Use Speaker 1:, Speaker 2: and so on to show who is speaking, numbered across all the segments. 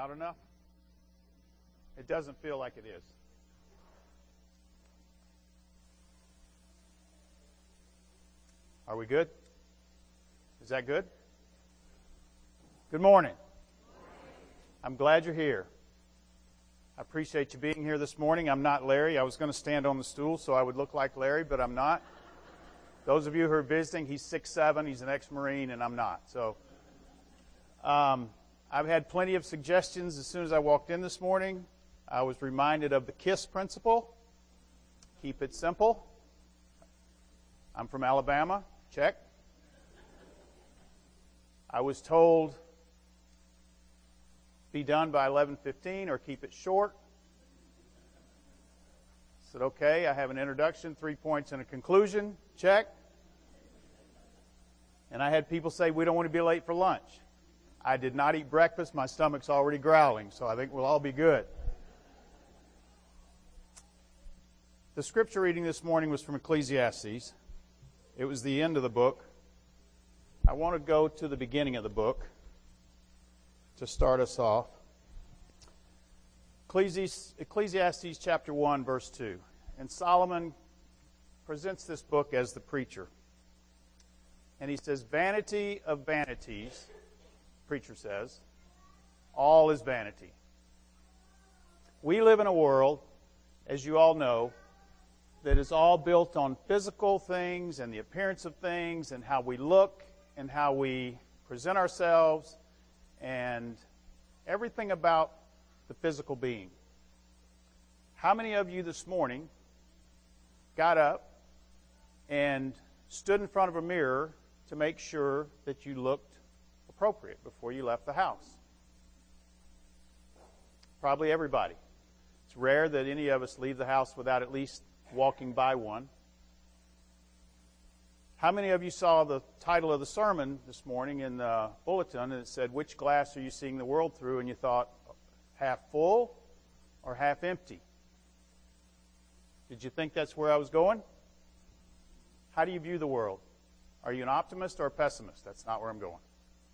Speaker 1: Loud enough? It doesn't feel like it is. Are we good? Is that good? Good morning. I'm glad you're here. I appreciate you being here this morning. I'm not Larry. I was going to stand on the stool so I would look like Larry, but I'm not. Those of you who are visiting, he's 6'7", he's an ex-Marine, and I'm not. So I've had plenty of suggestions as soon as I walked in this morning. I was reminded of the KISS principle. Keep it simple. I'm from Alabama. Check. I was told be done by 11:15 or keep it short. I said, okay, I have an introduction, 3 points, and a conclusion. Check. And I had people say, we don't want to be late for lunch. I did not eat breakfast. My stomach's already growling, so I think we'll all be good. The scripture reading this morning was from Ecclesiastes. It was the end of the book. I want to go to the beginning of the book to start us off. Ecclesiastes chapter 1, verse 2. And Solomon presents this book as the preacher. And he says, vanity of vanities, preacher says, all is vanity. We live in a world, as you all know, that is all built on physical things and the appearance of things and how we look and how we present ourselves and everything about the physical being. How many of you this morning got up and stood in front of a mirror to make sure that you looked appropriate before you left the house? Probably everybody. It's rare that any of us leave the house without at least walking by one. How many of you saw the title of the sermon this morning in the bulletin, and it said, which glass are you seeing the world through? And you thought, half full or half empty? Did you think that's where I was going? How do you view the world? Are you an optimist or a pessimist? That's not where I'm going.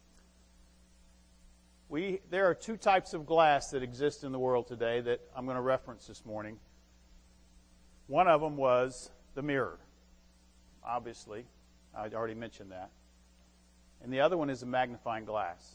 Speaker 1: There are two types of glass that exist in the world today that I'm going to reference this morning. One of them was the mirror, obviously. I already mentioned that. And the other one is a magnifying glass.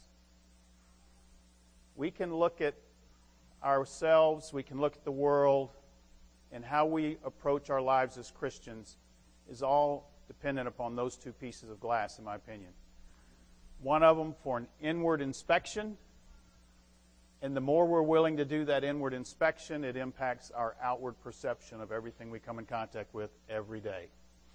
Speaker 1: We can look at ourselves, we can look at the world, and how we approach our lives as Christians is all dependent upon those two pieces of glass, in my opinion. One of them for an inward inspection, and the more we're willing to do that inward inspection, it impacts our outward perception of everything we come in contact with every day.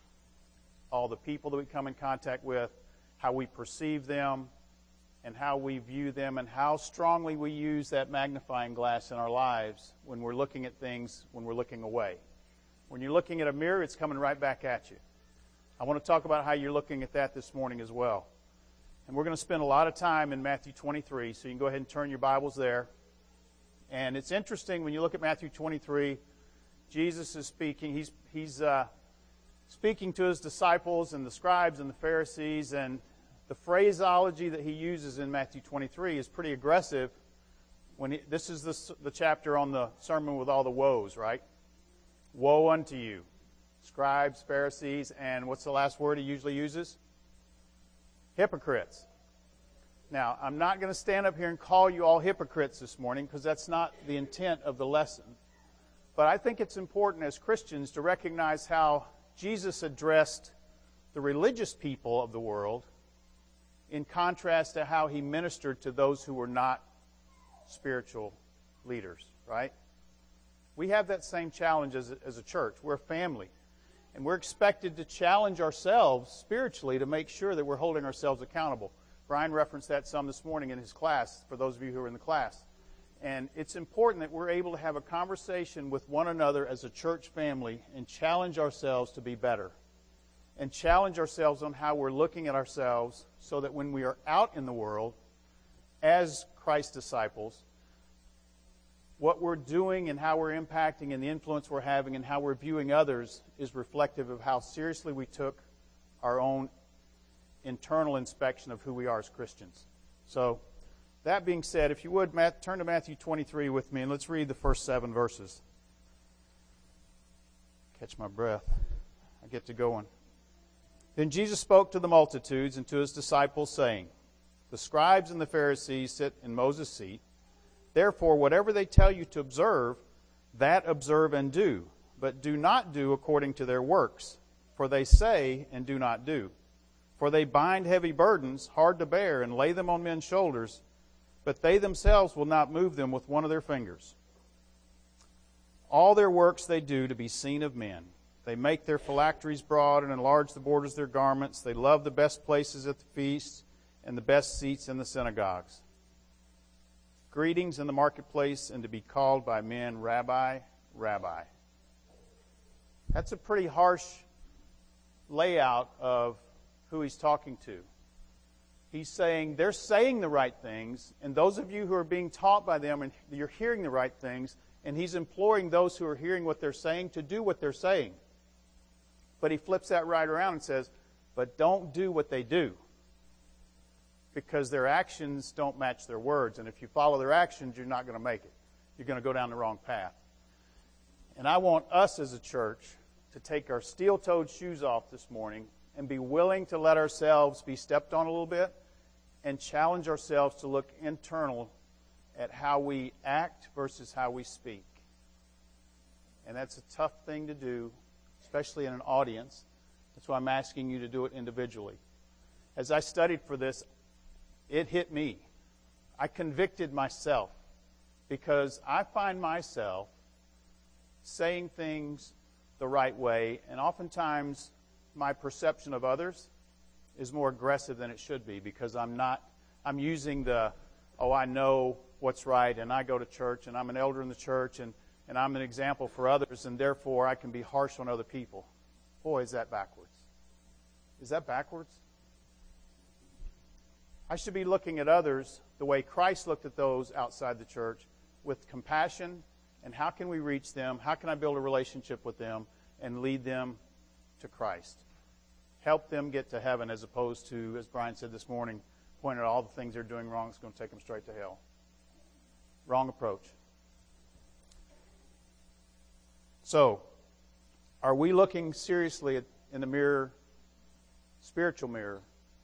Speaker 1: All the people that we come in contact with, how we perceive them, and how we view them, and how strongly we use that magnifying glass in our lives when we're looking at things, when we're looking away. When you're looking at a mirror, it's coming right back at you. I want to talk about how you're looking at that this morning as well. And we're going to spend a lot of time in Matthew 23, so you can go ahead and turn your Bibles there. And it's interesting when you look at Matthew 23, Jesus is speaking. He's speaking to his disciples and the scribes and the Pharisees, and the phraseology that he uses in Matthew 23 is pretty aggressive. This is the chapter on the sermon with all the woes, right? Woe unto you, scribes, Pharisees, and what's the last word he usually uses? Hypocrites. Now, I'm not going to stand up here and call you all hypocrites this morning because that's not the intent of the lesson. But I think it's important as Christians to recognize how Jesus addressed the religious people of the world in contrast to how he ministered to those who were not spiritual leaders, right? We have that same challenge as a church. We're a family. And we're expected to challenge ourselves spiritually to make sure that we're holding ourselves accountable. Brian referenced that some this morning in his class, for those of you who are in the class. And it's important that we're able to have a conversation with one another as a church family and challenge ourselves to be better. And challenge ourselves on how we're looking at ourselves so that when we are out in the world as Christ's disciples, what we're doing and how we're impacting and the influence we're having and how we're viewing others is reflective of how seriously we took our own internal inspection of who we are as Christians. So that being said, if you would, turn to Matthew 23 with me, and let's read the first 7 verses. Catch my breath. I get to going. Then Jesus spoke to the multitudes and to his disciples, saying, the scribes and the Pharisees sit in Moses' seat. Therefore, whatever they tell you to observe, that observe and do. But do not do according to their works, for they say and do not do. For they bind heavy burdens, hard to bear, and lay them on men's shoulders, but they themselves will not move them with one of their fingers. All their works they do to be seen of men. They make their phylacteries broad and enlarge the borders of their garments. They love the best places at the feasts and the best seats in the synagogues. Greetings in the marketplace, and to be called by men, Rabbi, Rabbi. That's a pretty harsh layout of who he's talking to. He's saying they're saying the right things, and those of you who are being taught by them, and you're hearing the right things, and he's imploring those who are hearing what they're saying to do what they're saying. But he flips that right around and says, but don't do what they do, because their actions don't match their words, and if you follow their actions, you're not going to make it. You're going to go down the wrong path. And I want us as a church to take our steel-toed shoes off this morning and be willing to let ourselves be stepped on a little bit and challenge ourselves to look internal at how we act versus how we speak. And that's a tough thing to do, especially in an audience. That's why I'm asking you to do it individually. As I studied for this, it hit me. I convicted myself because I find myself saying things the right way, and oftentimes my perception of others is more aggressive than it should be because I'm using I know what's right, and I go to church, and I'm an elder in the church, and I'm an example for others, and therefore I can be harsh on other people. Boy, is that backwards. Is that backwards? I should be looking at others the way Christ looked at those outside the church, with compassion, and how can we reach them? How can I build a relationship with them and lead them to Christ? Help them get to heaven, as opposed to, as Brian said this morning, pointing out all the things they're doing wrong. It's going to take them straight to hell. Wrong approach. So, are we looking seriously in the mirror, spiritual mirror,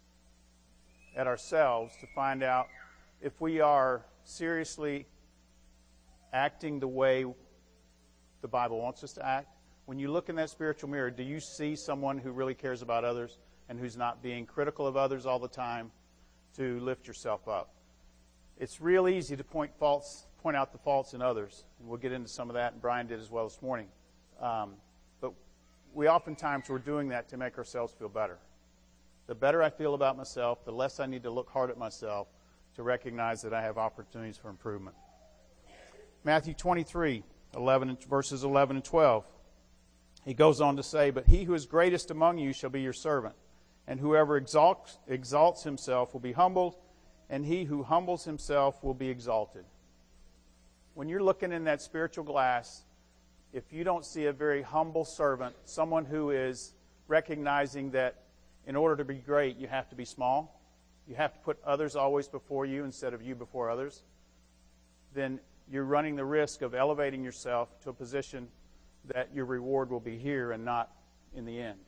Speaker 1: at ourselves to find out if we are seriously acting the way the Bible wants us to act? When you look in that spiritual mirror, do you see someone who really cares about others and who's not being critical of others all the time to lift yourself up? It's real easy to point out the faults in others, and we'll get into some of that, and Brian did as well this morning. But we oftentimes we're doing that to make ourselves feel better. The better I feel about myself, the less I need to look hard at myself to recognize that I have opportunities for improvement. Matthew 23, verses 11 and 12. He goes on to say, but he who is greatest among you shall be your servant, and whoever exalts himself will be humbled, and he who humbles himself will be exalted. When you're looking in that spiritual glass, if you don't see a very humble servant, someone who is recognizing that in order to be great, you have to be small, you have to put others always before you instead of you before others, then you're running the risk of elevating yourself to a position that your reward will be here and not in the end.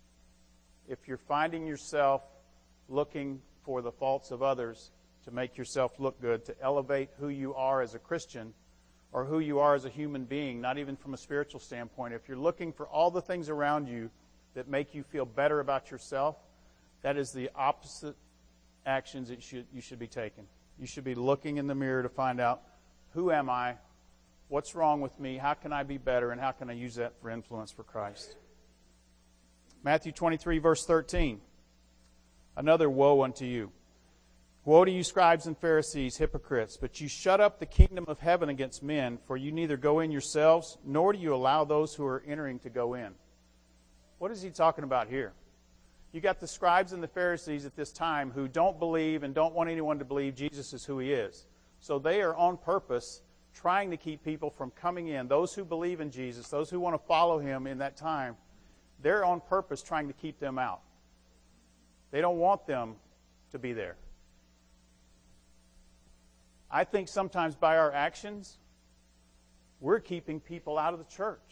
Speaker 1: If you're finding yourself looking for the faults of others to make yourself look good, to elevate who you are as a Christian or who you are as a human being, not even from a spiritual standpoint, if you're looking for all the things around you that make you feel better about yourself, that is the opposite actions that you should be taking. You should be looking in the mirror to find out, who am I? What's wrong with me? How can I be better? And how can I use that for influence for Christ? Matthew 23, verse 13. Another woe unto you. Woe to you, scribes and Pharisees, hypocrites! But you shut up the kingdom of heaven against men, for you neither go in yourselves, nor do you allow those who are entering to go in. What is he talking about here? You got the scribes and the Pharisees at this time who don't believe and don't want anyone to believe Jesus is who he is. So they are on purpose trying to keep people from coming in. Those who believe in Jesus, those who want to follow him in that time, they're on purpose trying to keep them out. They don't want them to be there. I think sometimes by our actions, we're keeping people out of the church.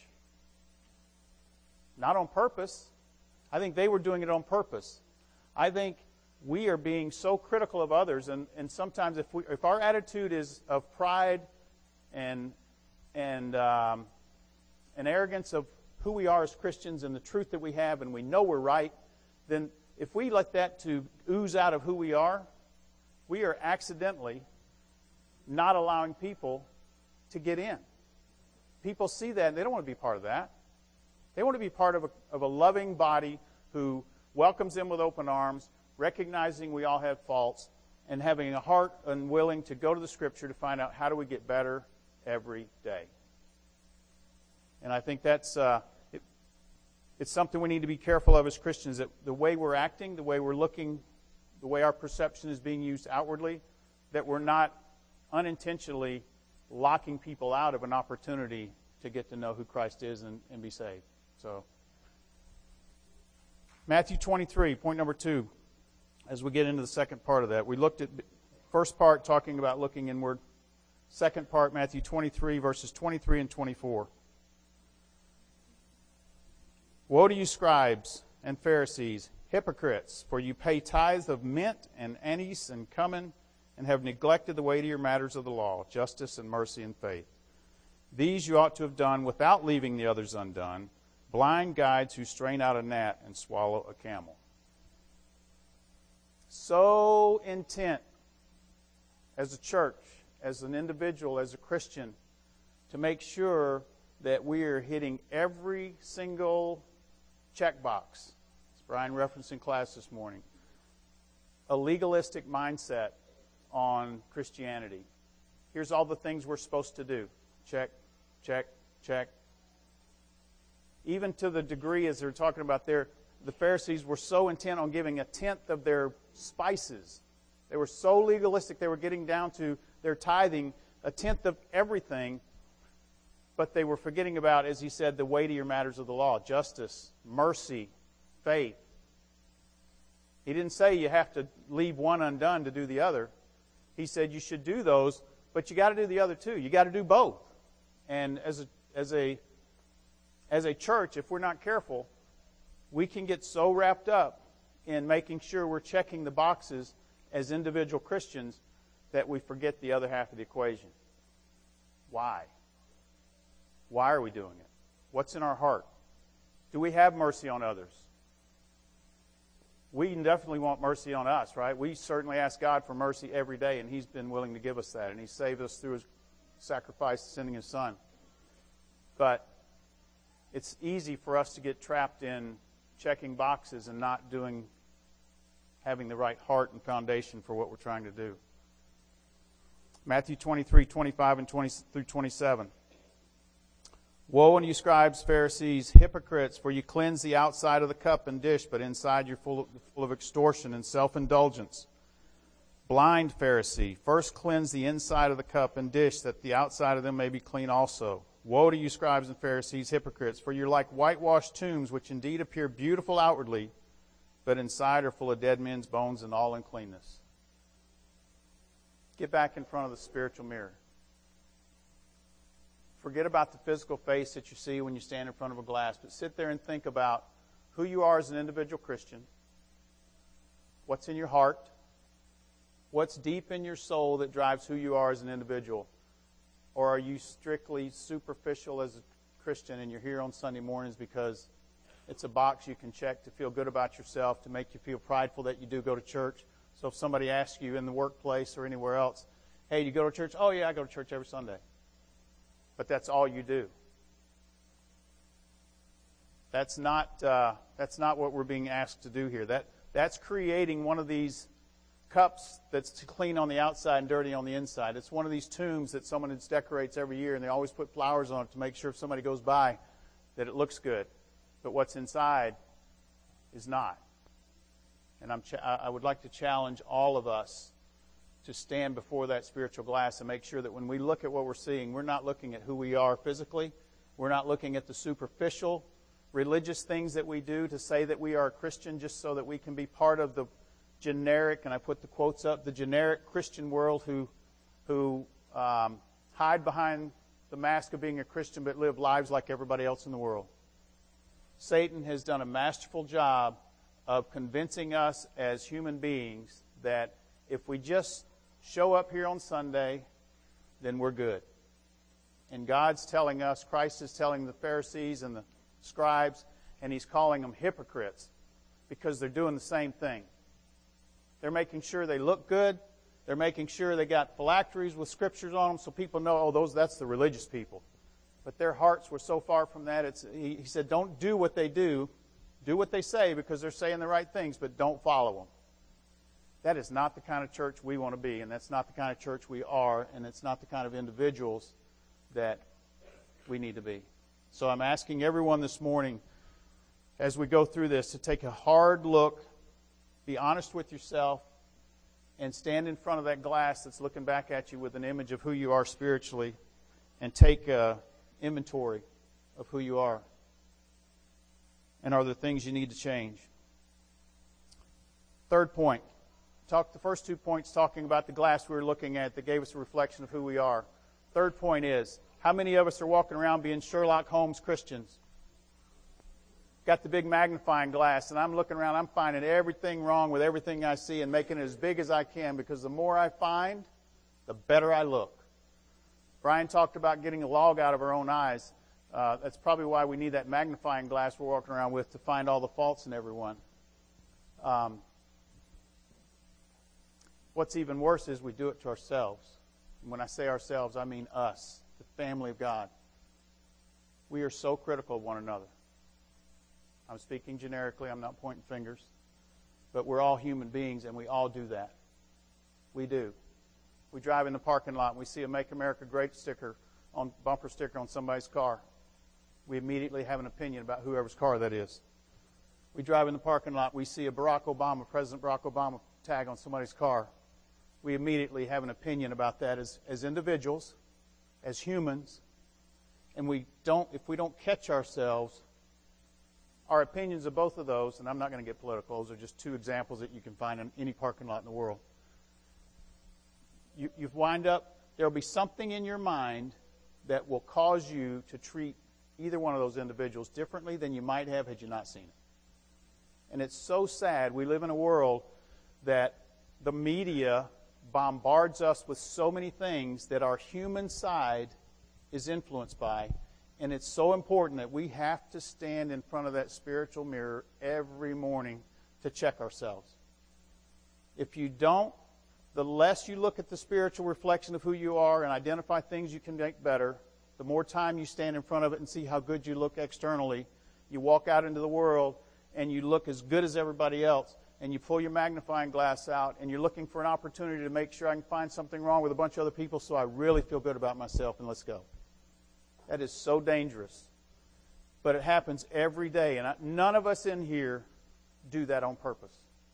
Speaker 1: Not on purpose. I think they were doing it on purpose. I think we are being so critical of others, and sometimes if our attitude is of pride and arrogance of who we are as Christians and the truth that we have, and we know we're right, then if we let that to ooze out of who we are accidentally not allowing people to get in. People see that and they don't want to be part of that. They want to be part of a loving body who welcomes them with open arms, recognizing we all have faults, and having a heart and willing to go to the Scripture to find out how do we get better every day. And I think that's it's something we need to be careful of as Christians, that the way we're acting, the way we're looking, the way our perception is being used outwardly, that we're not unintentionally locking people out of an opportunity to get to know who Christ is and be saved. So, Matthew 23, point number 2, as we get into the second part of that. We looked at first part talking about looking inward. Second part, Matthew 23, verses 23 and 24. Woe to you, scribes and Pharisees, hypocrites, for you pay tithes of mint and anise and cumin, and have neglected the weightier matters of the law, justice and mercy and faith. These you ought to have done without leaving the others undone, blind guides who strain out a gnat and swallow a camel. So intent as a church, as an individual, as a Christian, to make sure that we are hitting every single checkbox. As Brian referenced in class this morning. A legalistic mindset on Christianity. Here's all the things we're supposed to do. Check, check, check. Even to the degree, as they're talking about there, the Pharisees were so intent on giving a tenth of their spices. They were so legalistic, they were getting down to their tithing, a tenth of everything, but they were forgetting about, as he said, the weightier matters of the law, justice, mercy, faith. He didn't say you have to leave one undone to do the other. He said you should do those, but you got to do the other too. You got to do both. And as a church, if we're not careful, we can get so wrapped up in making sure we're checking the boxes as individual Christians that we forget the other half of the equation. Why? Why are we doing it? What's in our heart? Do we have mercy on others? We definitely want mercy on us, right? We certainly ask God for mercy every day, and He's been willing to give us that. And He saved us through His sacrifice, sending His Son. But it's easy for us to get trapped in checking boxes and not having the right heart and foundation for what we're trying to do. Matthew 23, 25 and 20 through 27. Woe unto you, scribes, Pharisees, hypocrites, for you cleanse the outside of the cup and dish, but inside you're full of extortion and self-indulgence. Blind Pharisee, first cleanse the inside of the cup and dish, that the outside of them may be clean also. Woe to you, scribes and Pharisees, hypocrites, for you're like whitewashed tombs, which indeed appear beautiful outwardly, but inside are full of dead men's bones and all uncleanness. Get back in front of the spiritual mirror. Forget about the physical face that you see when you stand in front of a glass, but sit there and think about who you are as an individual Christian, what's in your heart, what's deep in your soul that drives who you are as an individual. Or are you strictly superficial as a Christian and you're here on Sunday mornings because it's a box you can check to feel good about yourself, to make you feel prideful that you do go to church? So if somebody asks you in the workplace or anywhere else, hey, do you go to church? Oh, yeah, I go to church every Sunday. But that's all you do. That's not what we're being asked to do here. That's creating one of these cups that's clean on the outside and dirty on the inside. It's one of these tombs that someone decorates every year, and they always put flowers on it to make sure if somebody goes by that it looks good. But what's inside is not. And I would like to challenge all of us to stand before that spiritual glass and make sure that when we look at what we're seeing, we're not looking at who we are physically. We're not looking at the superficial religious things that we do to say that we are a Christian just so that we can be part of the generic, and I put the quotes up, the generic Christian world who who hide behind the mask of being a Christian but live lives like everybody else in the world. Satan has done a masterful job of convincing us as human beings that if we just show up here on Sunday, then we're good. And God's telling us, Christ is telling the Pharisees and the scribes, and He's calling them hypocrites because they're doing the same thing. They're making sure they look good. They're making sure they got phylacteries with scriptures on them so people know, oh, that's the religious people. But their hearts were so far from that. He said, don't do what they do. Do what they say because they're saying the right things, but don't follow them. That is not the kind of church we want to be, and that's not the kind of church we are, and it's not the kind of individuals that we need to be. So I'm asking everyone this morning, as we go through this, to take a hard look, be honest with yourself, and stand in front of that glass that's looking back at you with an image of who you are spiritually, and take inventory of who you are. And are there things you need to change? Third point. The first 2 points talking about the glass we were looking at that gave us a reflection of who we are. Third point is, how many of us are walking around being Sherlock Holmes Christians? Got the big magnifying glass, and I'm looking around, I'm finding everything wrong with everything I see and making it as big as I can, because the more I find, the better I look. Brian talked about getting a log out of our own eyes. That's probably why we need that magnifying glass we're walking around with to find all the faults in everyone. What's even worse is we do it to ourselves. And when I say ourselves, I mean us, the family of God. We are so critical of one another. I'm speaking generically, I'm not pointing fingers. But we're all human beings, and we all do that. We do. We drive in the parking lot, and we see a Make America Great bumper sticker on somebody's car. We immediately have an opinion about whoever's car that is. We drive in the parking lot, we see a President Barack Obama tag on somebody's car. We immediately have an opinion about that as individuals, as humans. And if we don't catch ourselves, our opinions of both of those, and I'm not going to get political, those are just two examples that you can find in any parking lot in the world. You wind up, there will be something in your mind that will cause you to treat either one of those individuals differently than you might have had you not seen it. And it's so sad. We live in a world that the media bombards us with so many things that our human side is influenced by. And it's so important that we have to stand in front of that spiritual mirror every morning to check ourselves. If you don't, the less you look at the spiritual reflection of who you are and identify things you can make better, the more time you stand in front of it and see how good you look externally. You walk out into the world and you look as good as everybody else, and you pull your magnifying glass out and you're looking for an opportunity to make sure I can find something wrong with a bunch of other people so I really feel good about myself, and let's go. That is so dangerous. But it happens every day, and none of us in here do that on purpose.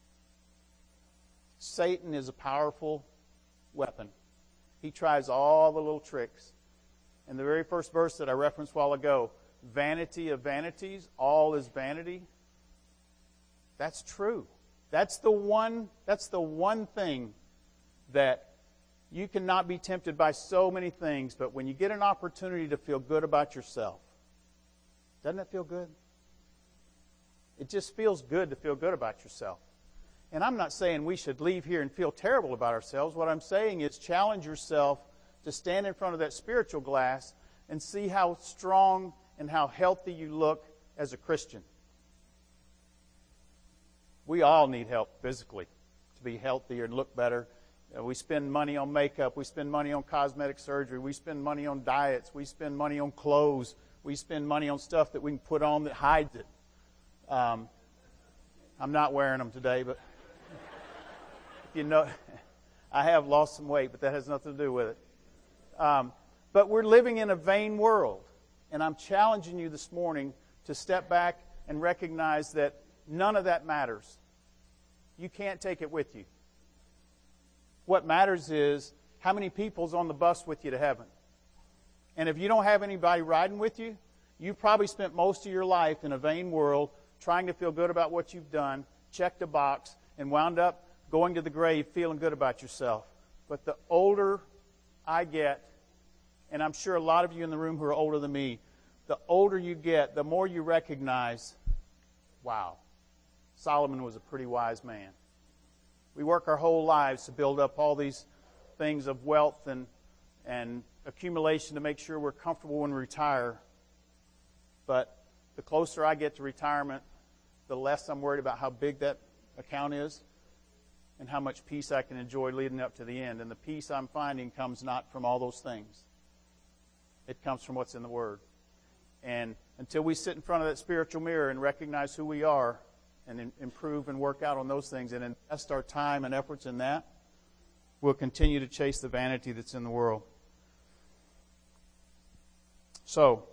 Speaker 1: Satan is a powerful weapon. He tries all the little tricks. And the very first verse that I referenced a while ago, vanity of vanities, all is vanity. That's true. That's the one thing that you cannot be tempted by so many things, but when you get an opportunity to feel good about yourself, doesn't that feel good? It just feels good to feel good about yourself. And I'm not saying we should leave here and feel terrible about ourselves. What I'm saying is challenge yourself to stand in front of that spiritual glass and see how strong and how healthy you look as a Christian. We all need help physically to be healthier and look better. We spend money on makeup. We spend money on cosmetic surgery. We spend money on diets. We spend money on clothes. We spend money on stuff that we can put on that hides it. I'm not wearing them today, but you know, I have lost some weight, but that has nothing to do with it. But we're living in a vain world, and I'm challenging you this morning to step back and recognize that none of that matters. You can't take it with you. What matters is how many people's on the bus with you to heaven. And if you don't have anybody riding with you, you probably spent most of your life in a vain world trying to feel good about what you've done, checked a box, and wound up going to the grave feeling good about yourself. But the older I get, and I'm sure a lot of you in the room who are older than me, the older you get, the more you recognize, wow, Solomon was a pretty wise man. We work our whole lives to build up all these things of wealth and accumulation to make sure we're comfortable when we retire. But the closer I get to retirement, the less I'm worried about how big that account is and how much peace I can enjoy leading up to the end. And the peace I'm finding comes not from all those things. It comes from what's in the Word. And until we sit in front of that spiritual mirror and recognize who we are and improve and work out on those things and invest our time and efforts in that, we'll continue to chase the vanity that's in the world. So,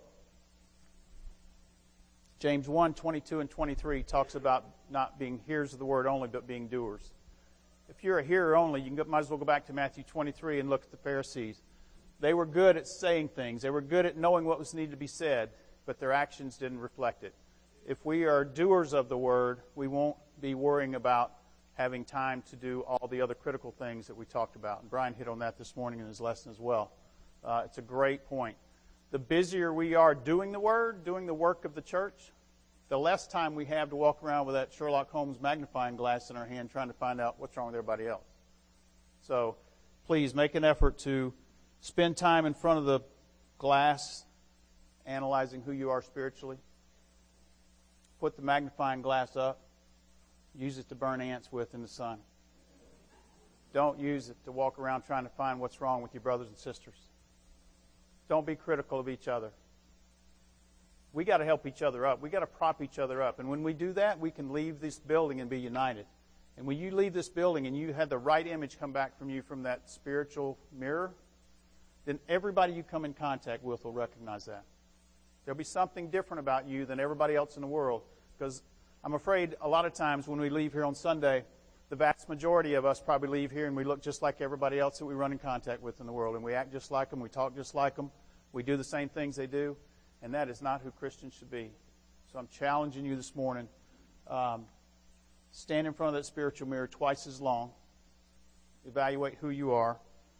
Speaker 1: James 1, 22 and 23 talks about not being hearers of the word only, but being doers. If you're a hearer only, you might as well go back to Matthew 23 and look at the Pharisees. They were good at saying things. They were good at knowing what was needed to be said, but their actions didn't reflect it. If we are doers of the word, we won't be worrying about having time to do all the other critical things that we talked about. And Brian hit on that this morning in his lesson as well. It's a great point. The busier we are doing the Word, doing the work of the church, the less time we have to walk around with that Sherlock Holmes magnifying glass in our hand trying to find out what's wrong with everybody else. So please make an effort to spend time in front of the glass analyzing who you are spiritually. Put the magnifying glass up. Use it to burn ants with in the sun. Don't use it to walk around trying to find what's wrong with your brothers and sisters. Don't be critical of each other. We got to help each other up. We got to prop each other up. And when we do that, we can leave this building and be united. And when you leave this building and you have the right image come back from you from that spiritual mirror, then everybody you come in contact with will recognize that. There'll be something different about you than everybody else in the world. Because I'm afraid a lot of times when we leave here on Sunday, the vast majority of us probably leave here and we look just like everybody else that we run in contact with in the world. And we act just like them. We talk just like them. We do the same things they do. And that is not who Christians should be. So I'm challenging you this morning. Stand in front of that spiritual mirror twice as long. Evaluate who you are.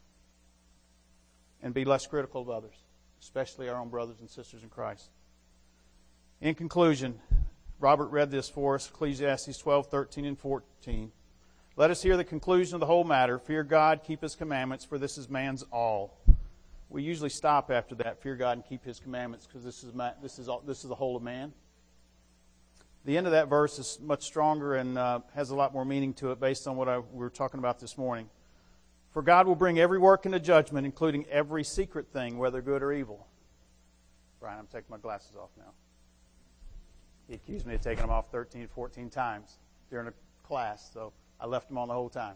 Speaker 1: And be less critical of others, especially our own brothers and sisters in Christ. In conclusion, Robert read this for us, Ecclesiastes 12, 13, and 14. Let us hear the conclusion of the whole matter. Fear God, keep His commandments, for this is man's all. We usually stop after that, fear God and keep His commandments, because this is the whole of man. The end of that verse is much stronger and has a lot more meaning to it based on what we were talking about this morning. For God will bring every work into judgment, including every secret thing, whether good or evil. Brian, I'm taking my glasses off now. He accused me of taking them off 13, 14 times during a class, so I left them on the whole time.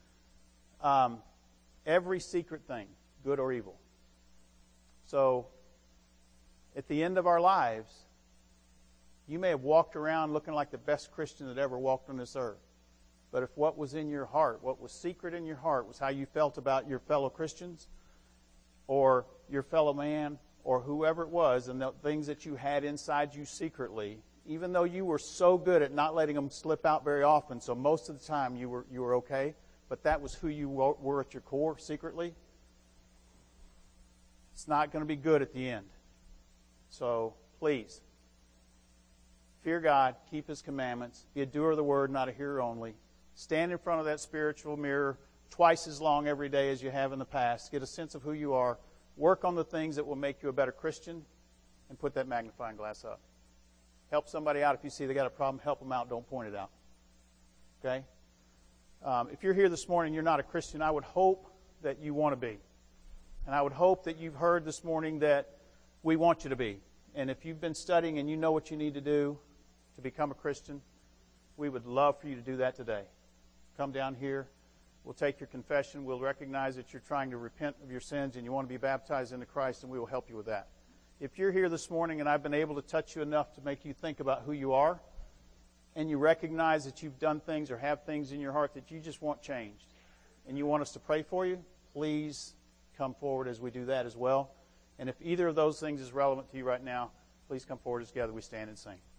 Speaker 1: Every secret thing, good or evil. So, at the end of our lives, you may have walked around looking like the best Christian that ever walked on this earth. But if what was in your heart, what was secret in your heart, was how you felt about your fellow Christians or your fellow man or whoever it was, and the things that you had inside you secretly, even though you were so good at not letting them slip out very often, so most of the time you were okay, but that was who you were at your core secretly, it's not going to be good at the end. So, please, fear God, keep His commandments, be a doer of the word, not a hearer only. Stand in front of that spiritual mirror twice as long every day as you have in the past. Get a sense of who you are. Work on the things that will make you a better Christian, and put that magnifying glass up. Help somebody out. If you see they got a problem, help them out. Don't point it out. Okay? If you're here this morning and you're not a Christian, I would hope that you want to be. And I would hope that you've heard this morning that we want you to be. And if you've been studying and you know what you need to do to become a Christian, we would love for you to do that today. Come down here. We'll take your confession. We'll recognize that you're trying to repent of your sins and you want to be baptized into Christ, and we will help you with that. If you're here this morning and I've been able to touch you enough to make you think about who you are, and you recognize that you've done things or have things in your heart that you just want changed, and you want us to pray for you, please come forward as we do that as well. And if either of those things is relevant to you right now, please come forward as together we stand and sing.